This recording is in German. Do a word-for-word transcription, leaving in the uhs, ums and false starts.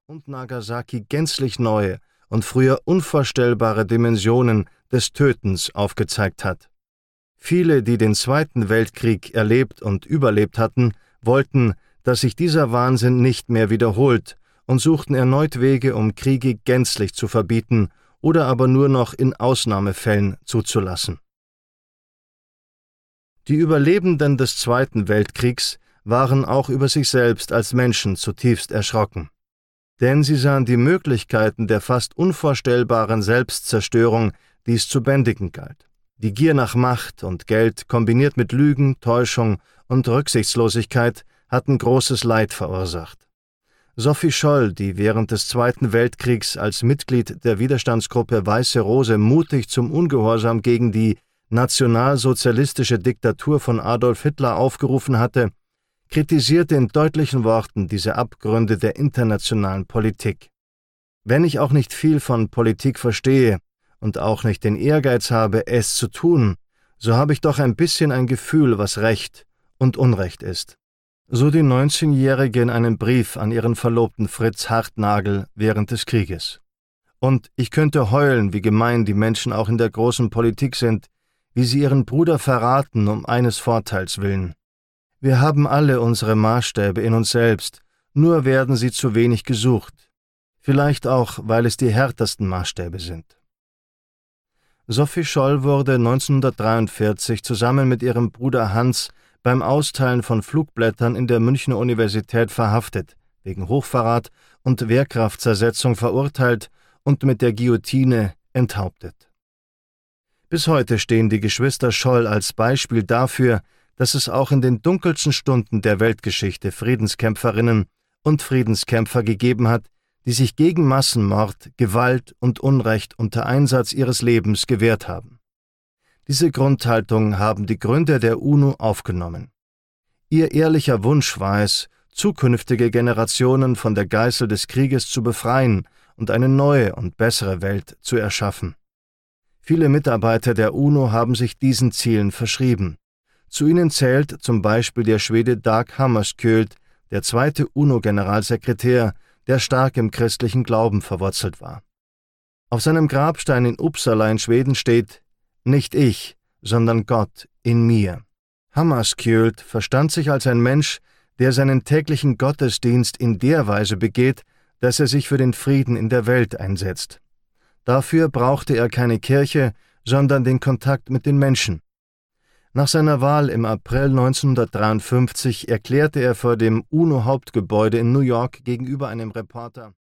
und Nagasaki gänzlich neue und früher unvorstellbare Dimensionen des Tötens aufgezeigt hat. Viele, die den Zweiten Weltkrieg erlebt und überlebt hatten, wollten, dass sich dieser Wahnsinn nicht mehr wiederholt und suchten erneut Wege, um Kriege gänzlich zu verbieten oder aber nur noch in Ausnahmefällen zuzulassen. Die Überlebenden des Zweiten Weltkriegs waren auch über sich selbst als Menschen zutiefst erschrocken. Denn sie sahen die Möglichkeiten der fast unvorstellbaren Selbstzerstörung, die es zu bändigen galt. Die Gier nach Macht und Geld, kombiniert mit Lügen, Täuschung und Rücksichtslosigkeit, hatten großes Leid verursacht. Sophie Scholl, die während des Zweiten Weltkriegs als Mitglied der Widerstandsgruppe Weiße Rose mutig zum Ungehorsam gegen die nationalsozialistische Diktatur von Adolf Hitler aufgerufen hatte, kritisierte in deutlichen Worten diese Abgründe der internationalen Politik. Wenn ich auch nicht viel von Politik verstehe und auch nicht den Ehrgeiz habe, es zu tun, so habe ich doch ein bisschen ein Gefühl, was Recht und Unrecht ist. So die neunzehnjährige in einem Brief an ihren Verlobten Fritz Hartnagel während des Krieges. Und ich könnte heulen, wie gemein die Menschen auch in der großen Politik sind, wie sie ihren Bruder verraten um eines Vorteils willen. Wir haben alle unsere Maßstäbe in uns selbst, nur werden sie zu wenig gesucht. Vielleicht auch, weil es die härtesten Maßstäbe sind. Sophie Scholl wurde neunzehnhundertdreiundvierzig zusammen mit ihrem Bruder Hans beim Austeilen von Flugblättern in der Münchner Universität verhaftet, wegen Hochverrat und Wehrkraftzersetzung verurteilt und mit der Guillotine enthauptet. Bis heute stehen die Geschwister Scholl als Beispiel dafür, dass es auch in den dunkelsten Stunden der Weltgeschichte Friedenskämpferinnen und Friedenskämpfer gegeben hat, die sich gegen Massenmord, Gewalt und Unrecht unter Einsatz ihres Lebens gewehrt haben. Diese Grundhaltung haben die Gründer der UNO aufgenommen. Ihr ehrlicher Wunsch war es, zukünftige Generationen von der Geißel des Krieges zu befreien und eine neue und bessere Welt zu erschaffen. Viele Mitarbeiter der UNO haben sich diesen Zielen verschrieben. Zu ihnen zählt zum Beispiel der Schwede Dag Hammarskjöld, der zweite UNO-Generalsekretär, der stark im christlichen Glauben verwurzelt war. Auf seinem Grabstein in Uppsala in Schweden steht: Nicht ich, sondern Gott in mir. Hammarskjöld verstand sich als ein Mensch, der seinen täglichen Gottesdienst in der Weise begeht, dass er sich für den Frieden in der Welt einsetzt. Dafür brauchte er keine Kirche, sondern den Kontakt mit den Menschen. Nach seiner Wahl im April neunzehnhundertdreiundfünfzig erklärte er vor dem UNO-Hauptgebäude in New York gegenüber einem Reporter: